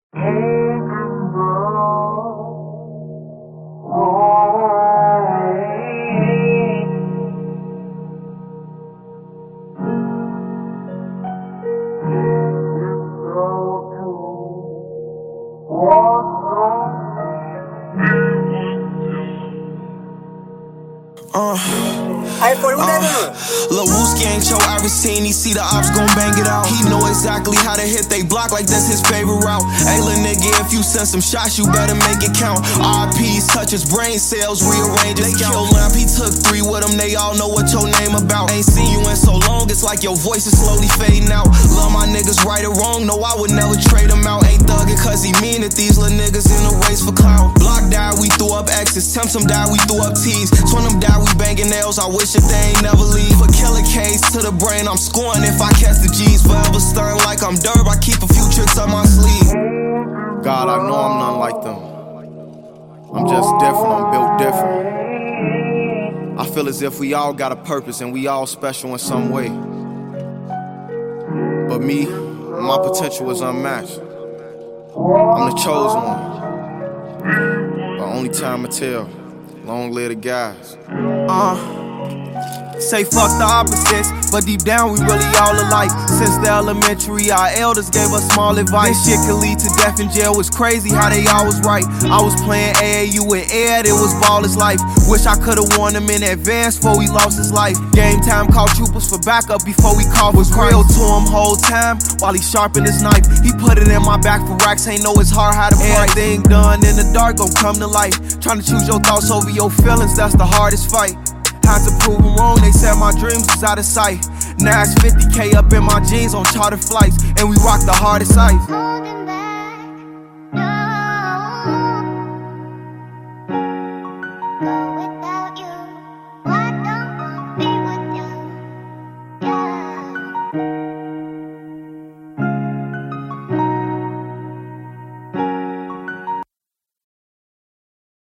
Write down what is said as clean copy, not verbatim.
Lil Wooski ain't your Iverson, he see the ops gon' bang it out. He know exactly how to hit they block like that's his favorite route. Hey lil nigga, if you send some shots, you better make it count. RPs touch his brain cells, rearrange his kill lamp. He took 3 with him, they all know what your name about. Ain't seen you in so long, it's like your voice is slowly fading out. Love my niggas right or wrong, no I would never trade him out. Ain't thuggin' cause he mean it, these little niggas in a race for clout. Block died, we threw up X's, Temps them died, we threw up T's. Twin them died, we bangin' nails, I wish that they ain't never leave. Put killer case to the brain, I'm scoring if I catch the G's. Forever stern like I'm Derb, I keep a few tricks up my sleeve. God, I know I'm not like them. I'm just different, I'm built different. I feel as if we all got a purpose and we all special in some way. But me, my potential is unmatched. I'm the chosen one. But only time will tell. Long live the guys. Say fuck the opposites, but deep down we really all alike. Since the elementary, our elders gave us small advice. This shit could lead to death in jail, it's crazy how they always right. I was playing AAU with Ed, it was ballers life. Wish I could've warned him in advance before he lost his life. Game time, called troopers for backup before we called was real to him whole time. While he sharpened his knife, he put it in my back for racks, ain't know his heart how to fight. Everything done in the dark gon' come to light. Trying to choose your thoughts over your feelings, that's the hardest fight. Had to prove them wrong, they said my dreams was out of sight. Now it's 50K up in my jeans on charter flights, and we rock the hardest ice.